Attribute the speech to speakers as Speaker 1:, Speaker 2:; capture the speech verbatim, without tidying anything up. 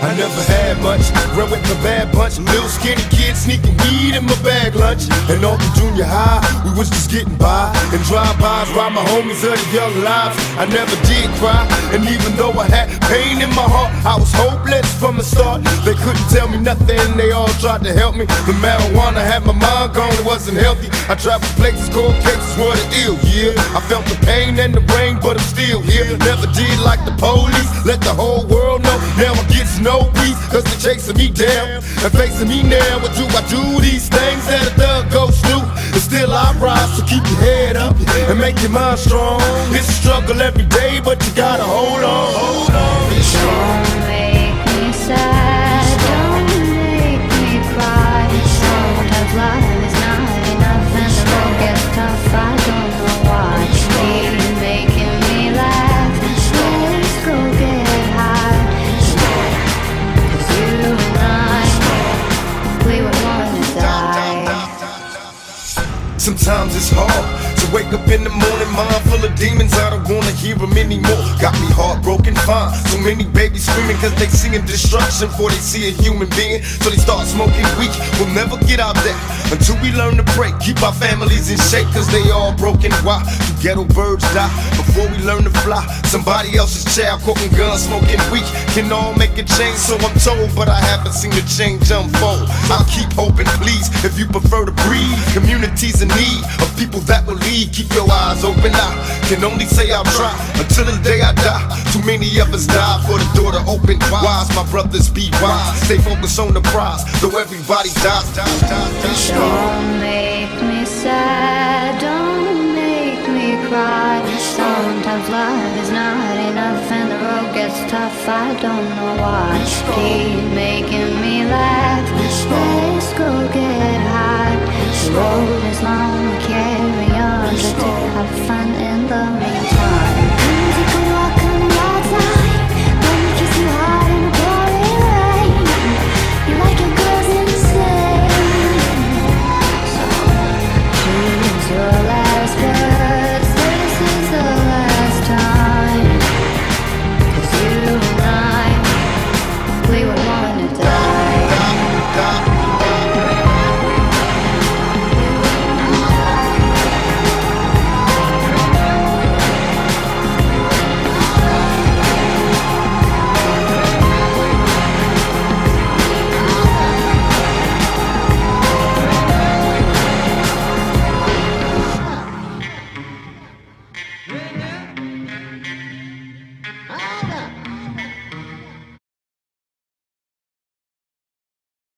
Speaker 1: I never had much, ran with the bad bunch. Little skinny kid sneaking weed in my bag lunch. And all through junior high, we was just getting by. And drive-bys, ride my homies of the young lives. I never did cry, and even though I had pain in my heart, I was hopeless from the start. They couldn't tell me nothing, they all tried to help me. The marijuana had my mind gone, it wasn't healthy. I traveled places, cold cases were the ill, yeah. I felt the pain and the rain, but I'm still here. Never did like the police, let the whole world know. Now I get no peace, cause they're chasing me down and facing me now. What do I do? These things that a thug goes through, and still I rise. So keep your head up and make your mind strong. It's a struggle every day, but you gotta hold on, hold on. Be strong.
Speaker 2: Don't make me sad, don't make me cry. Sometimes life is not enough and the road gets tough. I don't know why. Keep making me laugh. Let's go get high. Cause you and I, we were born to die.
Speaker 1: Sometimes it's hard to wake up in the morning, mind full of demons. I don't wanna hear them anymore. Got me heartbroken, fine. So many babies screaming cause they seeing destruction before they see a human being. So they start smoking weed. We'll never get out there until we learn to pray. Keep our families in shape cause they all broken. Why do ghetto birds die before we learn to fly? Somebody else's child quoting guns, smoking weed can all make a change, so I'm told, but I haven't seen the change unfold. I'll keep hoping, please, if you prefer to breathe. Communities in need of people that will lead. Keep your eyes open. I can only say I'll try until the day I die. Too many of us die for the door to open. Wise, my brothers, be wise. Stay focused on the prize, though everybody dies. dies, dies, dies.
Speaker 2: Don't make me sad, don't make me cry. Sometimes life is not enough and the road gets tough. I don't know why. Keep making me laugh.